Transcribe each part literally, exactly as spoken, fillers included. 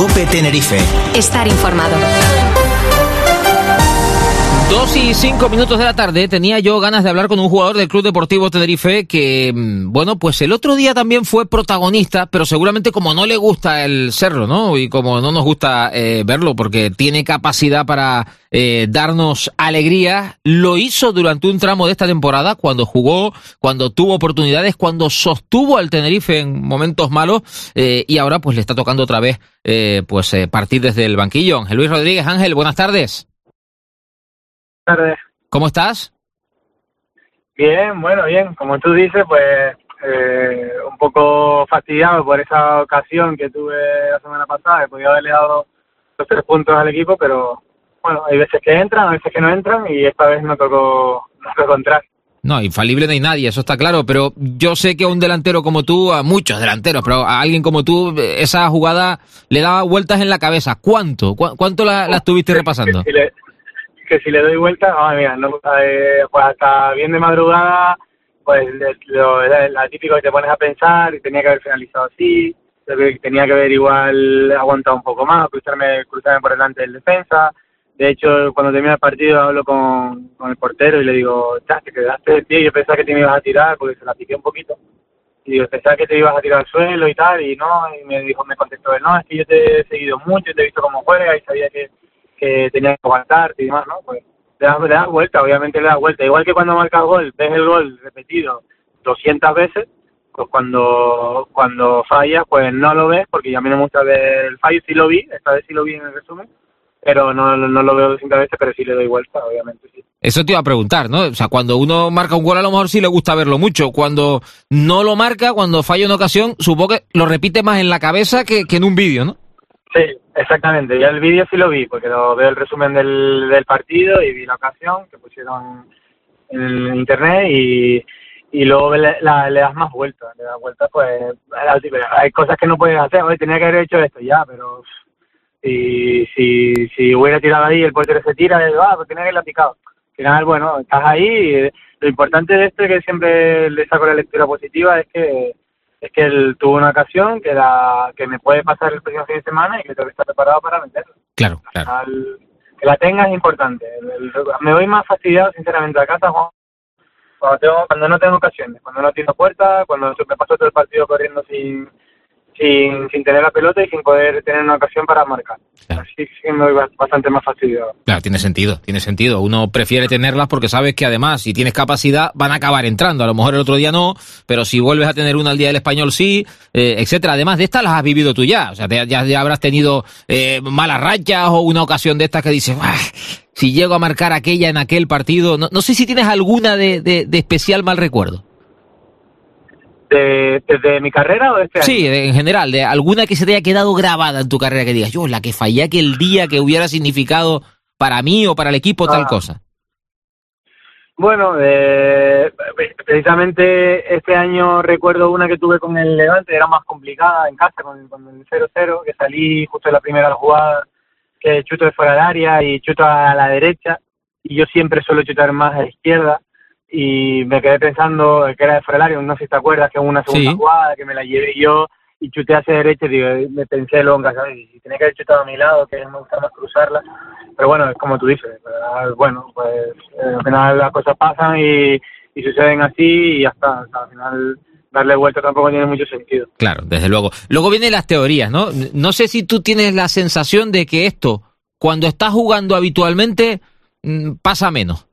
COPE Tenerife. Estar informado. Dos y cinco minutos de la tarde, tenía yo ganas de hablar con un jugador del Club Deportivo Tenerife que, bueno, pues el otro día también fue protagonista, pero seguramente como no le gusta el serlo, ¿no? Y como no nos gusta eh, verlo, porque tiene capacidad para eh, darnos alegría, lo hizo durante un tramo de esta temporada, cuando jugó, cuando tuvo oportunidades, cuando sostuvo al Tenerife en momentos malos, eh, y ahora pues le está tocando otra vez eh, pues eh, partir desde el banquillo. Ángel Luis Rodríguez. Ángel, buenas tardes. Tardes. ¿Cómo estás? Bien, bueno, bien. Como tú dices, pues eh, un poco fastidiado por esa ocasión que tuve la semana pasada, que podía haberle dado los tres puntos al equipo, pero bueno, hay veces que entran, hay veces que no entran, y esta vez no tocó, no tocó entrar. No, infalible no hay nadie, eso está claro, pero yo sé que a un delantero como tú, a muchos delanteros, pero a alguien como tú, esa jugada le daba vueltas en la cabeza. ¿Cuánto? ¿Cu- ¿Cuánto la, la estuviste repasando? Que si le, que si le doy vuelta, ah, mira, no, eh, pues hasta bien de madrugada, pues lo, lo, lo típico que te pones a pensar, y tenía que haber finalizado así, tenía que haber igual aguantado un poco más, cruzarme, cruzarme por delante del defensa. De hecho, cuando termina el partido hablo con, con el portero y le digo, ya, te quedaste de pie, yo pensaba que te me ibas a tirar porque se la piqué un poquito. Y digo, pensaba que te ibas a tirar al suelo y tal, y no, y me dijo, me contestó él, no, es que yo te he seguido mucho, te he visto cómo juegas y sabía que, que tenías que aguantarte y demás, ¿no? Pues le das, le das vuelta, obviamente le das vuelta. Igual que cuando marcas gol, ves el gol repetido doscientas veces, pues cuando cuando fallas, pues no lo ves, porque a mí no me gusta ver el fallo, sí lo vi, esta vez sí lo vi en el resumen, pero no, no lo veo doscientas veces, pero sí le doy vuelta, obviamente, sí. Eso te iba a preguntar, ¿no? O sea, cuando uno marca un gol a lo mejor sí le gusta verlo mucho. Cuando no lo marca, cuando falla una ocasión, supongo que lo repite más en la cabeza que, que en un vídeo, ¿no? Sí, exactamente. Ya el vídeo sí lo vi, porque lo veo el resumen del, del partido y vi la ocasión que pusieron en internet y, y luego le, la, le das más vueltas. Le das vueltas, pues hay cosas que no puedes hacer. Oye, tenía que haber hecho esto ya, pero si, si, si hubiera tirado ahí, el portero se tira, y digo, ah, pues tenía que haberla picado. Al final, bueno, estás ahí. Y lo importante de esto, que siempre le saco la lectura positiva, es que es que él tuvo una ocasión que la que me puede pasar el próximo fin de semana y que tengo que estar preparado para meterla. Claro, claro. Al, que la tengas es importante. El, el, me voy más fastidiado, sinceramente, a casa, Juan, cuando, tengo, cuando no tengo ocasiones, cuando no tiro puerta, cuando me paso todo el partido corriendo sin, sin sin tener la pelota y sin poder tener una ocasión para marcar. Claro. Así que me voy bastante más fastidiado. Claro, tiene sentido, tiene sentido. Uno prefiere tenerlas porque sabes que además, si tienes capacidad, van a acabar entrando. A lo mejor el otro día no, pero si vuelves a tener una al día del Español sí, eh, etcétera. Además de estas las has vivido tú ya. O sea, te, ya, ya habrás tenido eh, malas rachas o una ocasión de estas que dices, si llego a marcar aquella en aquel partido. No, no sé si tienes alguna de, de, de especial mal recuerdo. ¿De, ¿Desde mi carrera o de este año? Sí, en general, de alguna que se te haya quedado grabada en tu carrera, que digas, yo, la que fallé aquel día que hubiera significado para mí o para el equipo ah. tal cosa. Bueno, eh, precisamente este año recuerdo una que tuve con el Levante, era más complicada en casa, con, con el cero cero, que salí justo en la primera jugada, que chuto de fuera del área y chuto a la derecha, y yo siempre suelo chutar más a la izquierda. Y me quedé pensando que era de fuera del área, no sé si te acuerdas, que en una segunda sí. jugada que me la llevé yo y chuté hacia derecha, y digo, me pensé longa, ¿sabes? Y tenía que haber chutado a mi lado, que me gusta más cruzarla. Pero bueno, es como tú dices, bueno, pues eh, al final las cosas pasan y, y suceden así y ya está. O sea, al final darle vuelta tampoco tiene mucho sentido. Claro, desde luego. Luego vienen las teorías, ¿no? No sé si tú tienes la sensación de que esto, cuando estás jugando habitualmente, pasa menos.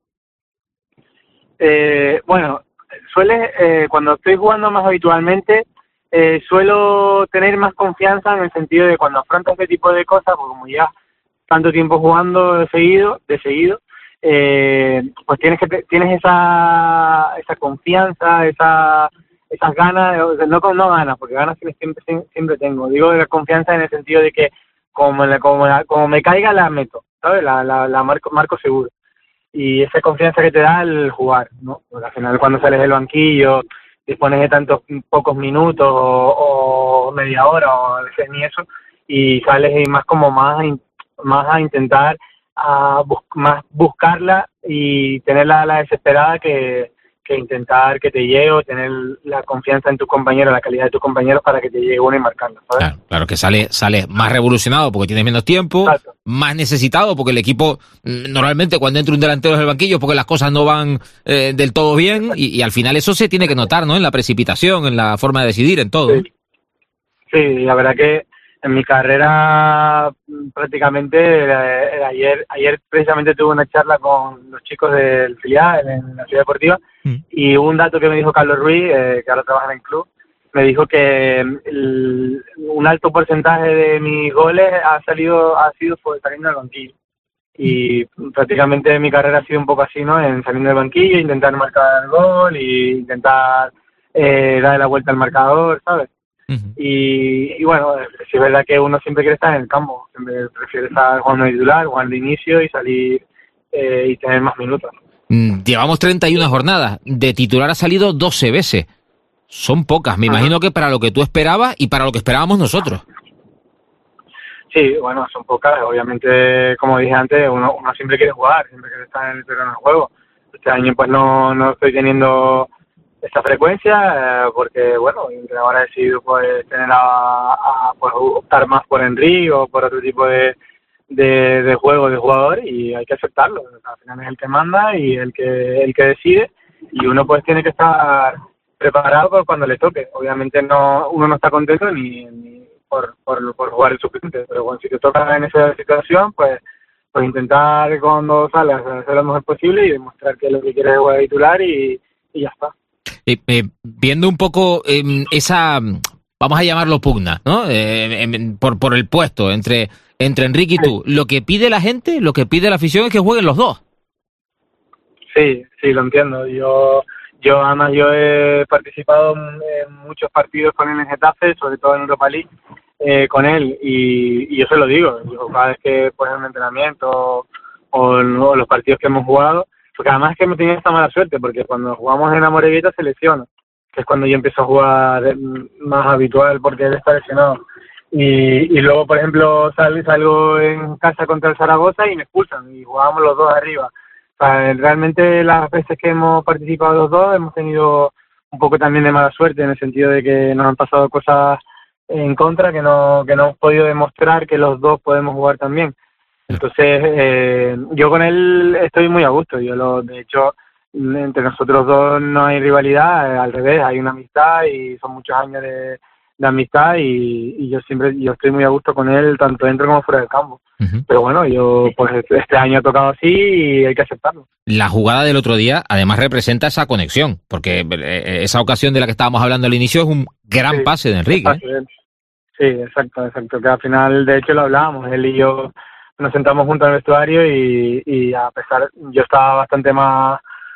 Eh, bueno, suele eh, cuando estoy jugando más habitualmente, eh, suelo tener más confianza en el sentido de cuando afronto este tipo de cosas, porque como ya tanto tiempo jugando de seguido, de seguido, eh, pues tienes que tienes esa esa confianza, esa esas ganas, no no ganas, porque ganas siempre siempre tengo. Digo de la confianza en el sentido de que como la, como la, como me caiga la meto, ¿sabes? La la, la marco marco seguro. Y esa confianza que te da el jugar, ¿no? Porque al final cuando sales del banquillo, dispones de tantos pocos minutos o, o media hora o a veces ni eso, y sales y más como más a, más a intentar a bus, más buscarla y tenerla a la desesperada que, que intentar que te llegue o tener la confianza en tus compañeros, la calidad de tus compañeros para que te llegue uno y marcarlo, ¿sabes? Claro, claro que sale, sale más revolucionado porque tienes menos tiempo, Exacto. más necesitado porque el equipo, normalmente cuando entra un delantero en el banquillo porque las cosas no van eh, del todo bien y, y al final eso se tiene que notar, ¿no? En la precipitación, en la forma de decidir, en todo. Sí, sí, la verdad que en mi carrera prácticamente eh, ayer ayer precisamente tuve una charla con los chicos del filial en la ciudad deportiva mm. y un dato que me dijo Carlos Ruiz, eh, que ahora trabaja en el club, me dijo que el, un alto porcentaje de mis goles ha salido ha sido por saliendo del banquillo y prácticamente mi carrera ha sido un poco así, ¿no? En saliendo del banquillo, intentar marcar el gol y intentar eh, darle la vuelta al marcador, ¿sabes? Uh-huh. Y, y bueno, sí es verdad que uno siempre quiere estar en el campo, siempre prefiere estar jugando de titular, jugando de inicio y salir eh, y tener más minutos. Mm, llevamos treinta y una jornadas, de titular ha salido doce veces, son pocas, me uh-huh. imagino que para lo que tú esperabas y para lo que esperábamos nosotros. Sí, bueno, son pocas, obviamente, como dije antes, uno, uno siempre quiere jugar, siempre quiere estar en el terreno de juego. Este año pues no, no estoy teniendo esta frecuencia, eh, porque bueno, ahora he decidido pues tener a, a pues, optar más por Enrique o por otro tipo de, de, de juego de jugador y hay que aceptarlo. O sea, al final es el que manda y el que el que decide y uno pues tiene que estar preparado por cuando le toque. Obviamente no uno no está contento ni, ni por, por, por jugar el suplente, pero bueno, si te toca en esa situación pues pues intentar cuando salgas hacer lo mejor posible y demostrar que lo que quieres es jugar titular y, y ya está. Eh, eh, viendo un poco eh, esa, vamos a llamarlo pugna, ¿no? Eh, eh, por por el puesto entre entre Enrique y tú. Lo que pide la gente, lo que pide la afición es que jueguen los dos. Sí, sí, lo entiendo. Yo, yo además yo he participado en muchos partidos con él en Getafe, sobre todo en Europa League, eh, con él y, y yo se lo digo. Yo, cada vez que pues en un entrenamiento o, o los partidos que hemos jugado. Porque además es que hemos tenido esta mala suerte, porque cuando jugamos en Amorebieta se lesiona, que es cuando yo empiezo a jugar más habitual porque él está lesionado. Y, y luego, por ejemplo, sal, salgo en casa contra el Zaragoza y me expulsan, y jugábamos los dos arriba. O sea, realmente las veces que hemos participado los dos hemos tenido un poco también de mala suerte, en el sentido de que nos han pasado cosas en contra, que no, que no hemos podido demostrar que los dos podemos jugar también. Entonces, eh, yo con él estoy muy a gusto. Yo lo, de hecho, entre nosotros dos no hay rivalidad, eh, al revés, hay una amistad y son muchos años de, de amistad y, y yo siempre yo estoy muy a gusto con él, tanto dentro como fuera del campo. Uh-huh. Pero bueno, yo pues este año ha tocado así y hay que aceptarlo. La jugada del otro día además representa esa conexión, porque esa ocasión de la que estábamos hablando al inicio es un gran sí, pase de Enrique. ¿eh? Sí, exacto, exacto. Que al final, de hecho, lo hablábamos, él y yo nos sentamos juntos en el vestuario y, y a pesar, yo estaba bastante más,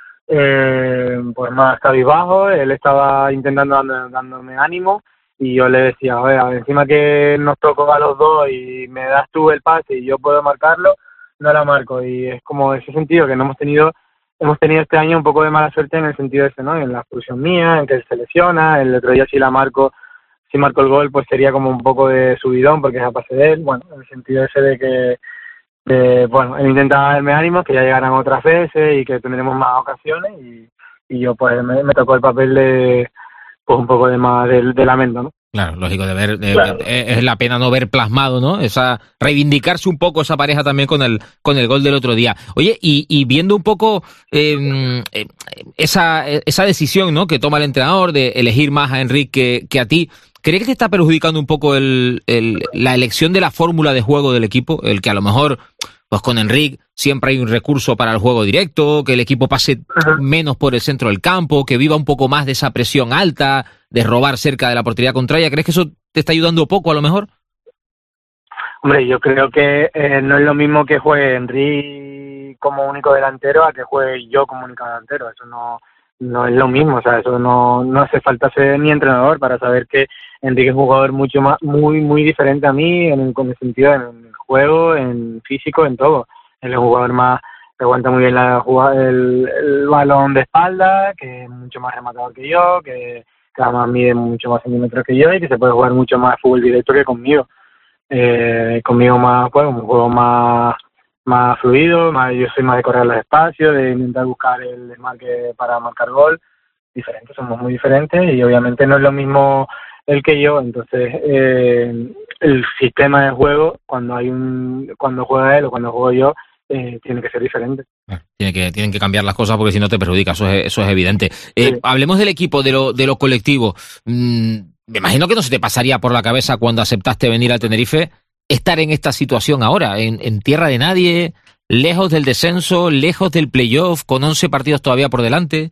eh, pues más cabizbajo, él estaba intentando dando, dándome ánimo y yo le decía, a ver, a ver, encima que nos tocó a los dos y me das tú el pase y yo puedo marcarlo, no la marco. Y es como ese sentido que no hemos tenido, hemos tenido este año un poco de mala suerte en el sentido ese, ¿no? En la expulsión mía, en que él se lesiona, el otro día si la marco, si marco el gol, pues sería como un poco de subidón porque es a pase de él, bueno, en el sentido ese de que Eh, bueno, él intenta darme ánimos, que ya llegarán otras veces y que tendremos más ocasiones y, y yo pues me, me tocó el papel de pues un poco de más de, de lamento, ¿no? Claro, lógico, de ver, de, claro. Es la pena no ver plasmado, ¿no? Esa, reivindicarse un poco esa pareja también con el, con el gol del otro día. Oye, y, y viendo un poco eh, esa, esa decisión, ¿no? Que toma el entrenador de elegir más a Enrique que, que a ti, ¿crees que te está perjudicando un poco el, el, la elección de la fórmula de juego del equipo? El que a lo mejor, pues con Enrique siempre hay un recurso para el juego directo, que el equipo pase uh-huh. menos por el centro del campo, que viva un poco más de esa presión alta, de robar cerca de la portería contraria. ¿Crees que eso te está ayudando poco a lo mejor? Hombre, yo creo que eh, no es lo mismo que juegue Enrique como único delantero a que juegue yo como único delantero. Eso no... no es lo mismo, o sea, eso no, no hace falta ser ni entrenador para saber que Enrique es un jugador mucho más, muy, muy diferente a mí, en, en el sentido, en el juego, en físico, en todo. Él es un jugador más, que aguanta muy bien la, el, el balón de espalda, que es mucho más rematador que yo, que, que además mide mucho más centímetros que yo y que se puede jugar mucho más fútbol directo que conmigo. Eh, conmigo más, pues, un juego más, más fluido, más, yo soy más de correr los espacios, de intentar buscar el desmarque para marcar gol. Diferentes, somos muy diferentes y obviamente no es lo mismo él que yo, entonces eh, el sistema de juego cuando hay un cuando juega él o cuando juego yo eh, tiene que ser diferente. Tiene que, tienen que cambiar las cosas porque si no te perjudica, eso es, eso es evidente. Eh, Sí. Hablemos del equipo, de lo, de lo colectivo. Mm, me imagino que no se te pasaría por la cabeza cuando aceptaste venir al Tenerife estar en esta situación ahora, en, en tierra de nadie, lejos del descenso, lejos del playoff, con once partidos todavía por delante.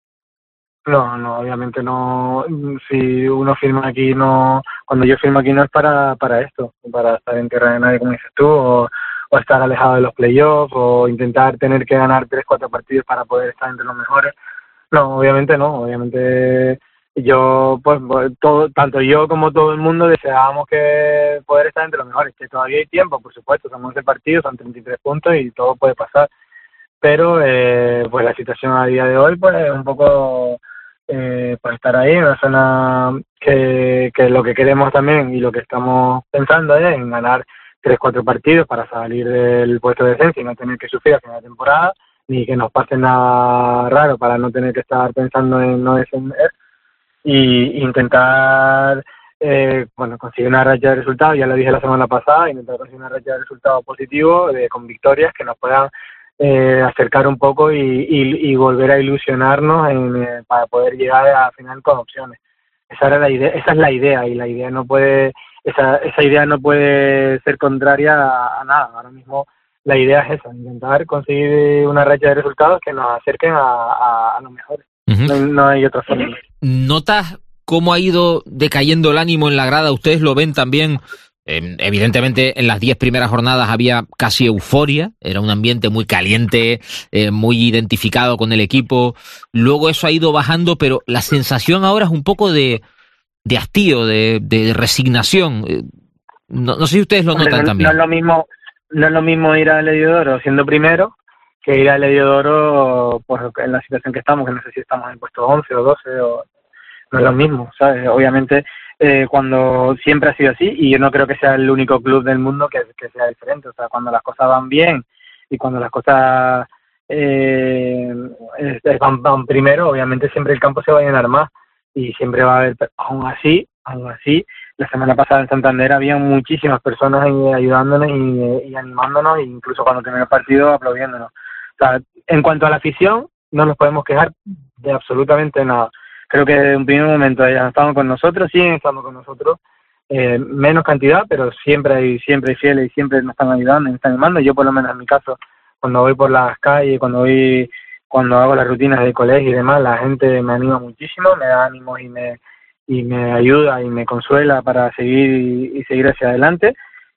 No, no, obviamente no. Si uno firma aquí, no. Cuando yo firmo aquí no es para para esto, para estar en tierra de nadie, como dices tú, o, o estar alejado de los playoffs, o intentar tener que ganar tres, cuatro partidos para poder estar entre los mejores. No, obviamente no. Obviamente yo, pues, todo, tanto yo como todo el mundo deseábamos que poder estar entre los mejores. Que todavía hay tiempo, por supuesto. Son once partidos, son treinta y tres puntos y todo puede pasar. Pero, eh, pues la situación a día de hoy, pues, es un poco eh, para estar ahí en una zona que, que lo que queremos también y lo que estamos pensando es en ganar tres, cuatro partidos para salir del puesto de descenso y no tener que sufrir a final de temporada, ni que nos pase nada raro para no tener que estar pensando en no descender y intentar eh, bueno, conseguir una racha de resultados, ya lo dije la semana pasada, intentar conseguir una racha de resultados positivos de, con victorias que nos puedan Eh, acercar un poco y, y, y volver a ilusionarnos en, eh, para poder llegar a final con opciones. Esa era la idea, esa es la idea y la idea no puede, esa, esa idea no puede ser contraria a, a nada. Ahora mismo la idea es esa, intentar conseguir una racha de resultados que nos acerquen a, a, a lo mejor. Uh-huh. No, no hay otra forma. ¿Notas cómo ha ido decayendo el ánimo en la grada? ¿Ustedes lo ven también? Eh, evidentemente en las diez primeras jornadas había casi euforia, era un ambiente muy caliente, eh, muy identificado con el equipo, luego eso ha ido bajando, pero la sensación ahora es un poco de, de hastío, de, de resignación. Eh, no, no sé si ustedes lo Hombre, notan no, también. No es lo mismo, no es lo mismo ir al Heliodoro siendo primero que ir al Heliodoro pues, en la situación que estamos, que no sé si estamos en puesto once o doce, o, no es lo mismo, ¿sabes? Obviamente Eh, cuando siempre ha sido así y yo no creo que sea el único club del mundo que, que sea diferente, o sea, cuando las cosas van bien y cuando las cosas eh, van, van primero, obviamente siempre el campo se va a llenar más y siempre va a haber, aún así, aún así, la semana pasada en Santander había muchísimas personas ayudándonos y, y animándonos, e incluso cuando terminó el partido aplaudiéndonos. O sea, en cuanto a la afición, no nos podemos quejar de absolutamente nada. Creo que en un primer momento ellos estaban con nosotros, siguen estando con nosotros, eh, menos cantidad, pero siempre hay siempre hay fieles y siempre nos están ayudando, nos están animando. Yo por lo menos en mi caso, cuando voy por las calles, cuando voy, cuando hago las rutinas del colegio y demás, la gente me anima muchísimo, me da ánimo y me y me ayuda y me consuela para seguir y, y seguir hacia adelante.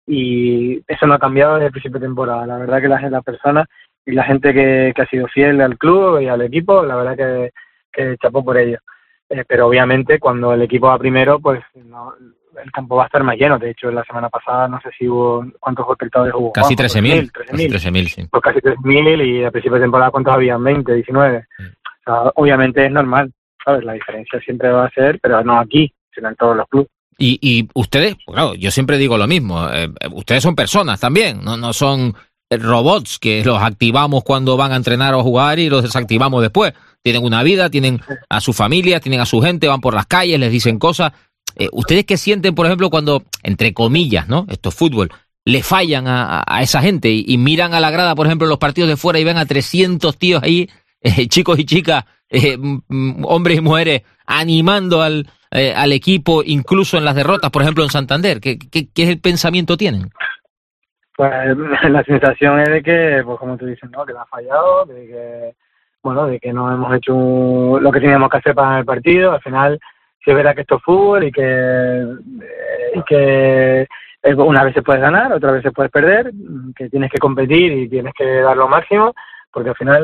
Y eso no ha cambiado desde el principio de temporada. La verdad que las la personas y la gente que, que ha sido fiel al club y al equipo, la verdad que, que chapó por ello. Eh, pero obviamente cuando el equipo va primero, pues no, el campo va a estar más lleno. De hecho, la semana pasada no sé si hubo cuántos espectadores hubo. Casi trece mil. Casi trece mil, sí. Pues casi trece mil y a principio de temporada cuántos habían, veinte, diecinueve. Sí. O sea, obviamente es normal, ¿sabes? La diferencia siempre va a ser, pero no aquí, sino en todos los clubes. Y, y ustedes, claro, yo siempre digo lo mismo, eh, ustedes son personas también, no, no son robots que los activamos cuando van a entrenar o jugar y los desactivamos después. Tienen una vida, tienen a su familia, tienen a su gente, van por las calles, les dicen cosas. Eh, ¿Ustedes qué sienten, por ejemplo, cuando, entre comillas, ¿no? Esto es fútbol, le fallan a, a esa gente y, y miran a la grada, por ejemplo, los partidos de fuera y ven a trescientos tíos ahí, eh, chicos y chicas, eh, hombres y mujeres, animando al, eh, al equipo, incluso en las derrotas, por ejemplo, en Santander? ¿Qué, qué, qué es el pensamiento tienen? Pues la sensación es de que, pues como tú dices, ¿no? Que le ha fallado, de que, bueno, de que no hemos hecho un, lo que teníamos que hacer para el partido. Al final, sí es verdad que esto es fútbol y que, y que una vez se puedes ganar, otra vez se puedes perder, que tienes que competir y tienes que dar lo máximo, porque al final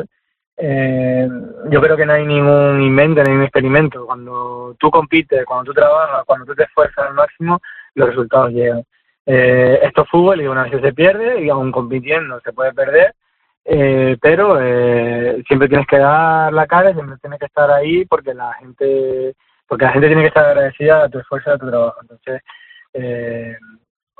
eh, yo creo que no hay ningún invento, ningún experimento. Cuando tú compites, cuando tú trabajas, cuando tú te esfuerzas al máximo, los resultados llegan. Eh, esto es fútbol y una vez se pierde y aún compitiendo se puede perder, eh, pero eh, siempre tienes que dar la cara, siempre tienes que estar ahí porque la gente porque la gente tiene que estar agradecida a tu esfuerzo y a tu trabajo. Entonces, eh,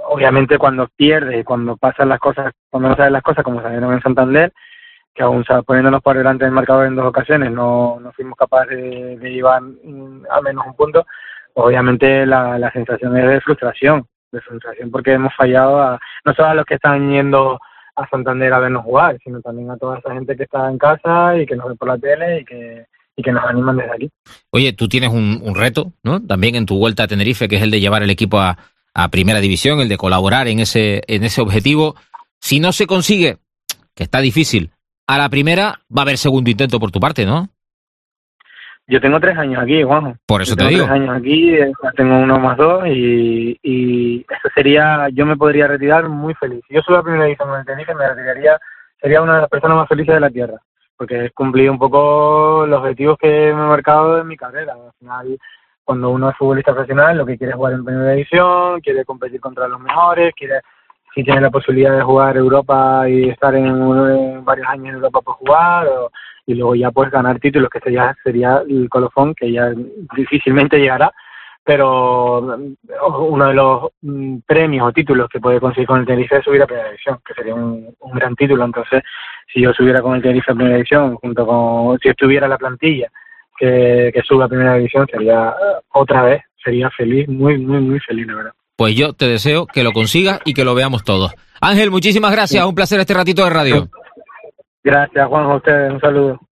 obviamente cuando pierdes, cuando pasan las cosas, cuando no sabes las cosas, como salieron en Santander, que aún poniéndonos por delante del marcador en dos ocasiones, no, no fuimos capaces de, de llevar a menos un punto, pues obviamente la, la sensación es de frustración, de frustración porque hemos fallado a, no solo a los que están yendo a Santander a vernos jugar, sino también a toda esa gente que está en casa y que nos ve por la tele y que y que nos animan desde aquí. Oye, tú tienes un, un reto, ¿no? También en tu vuelta a Tenerife, que es el de llevar el equipo a, a Primera División, el de colaborar en ese en ese objetivo. Si no se consigue, que está difícil, a la primera va a haber segundo intento por tu parte, ¿no? Yo tengo tres años aquí, Juanjo. Por eso yo te tengo digo. Tres años aquí, tengo uno más dos y, y eso sería, yo me podría retirar muy feliz. Si yo subo a Primera División con el Tenerife, me retiraría, sería una de las personas más felices de la tierra, porque he cumplido un poco los objetivos que me he marcado en mi carrera. Al final, cuando uno es futbolista profesional, lo que quiere es jugar en Primera División, quiere competir contra los mejores, quiere, si tiene la posibilidad de jugar Europa y estar en, en varios años en Europa por jugar, o, y luego ya pues ganar títulos, que sería, sería el colofón, que ya difícilmente llegará, pero uno de los mm, premios o títulos que puede conseguir con el Tenerife es subir a Primera División, que sería un, un gran título. Entonces, si yo subiera con el Tenerife a Primera División, junto con, si estuviera la plantilla que, que sube a Primera División, sería otra vez, sería feliz, muy, muy, muy feliz, la verdad. Pues yo te deseo que lo consigas y que lo veamos todos. Ángel, muchísimas gracias, un placer este ratito de radio. Gracias, Juan, a ustedes, un saludo.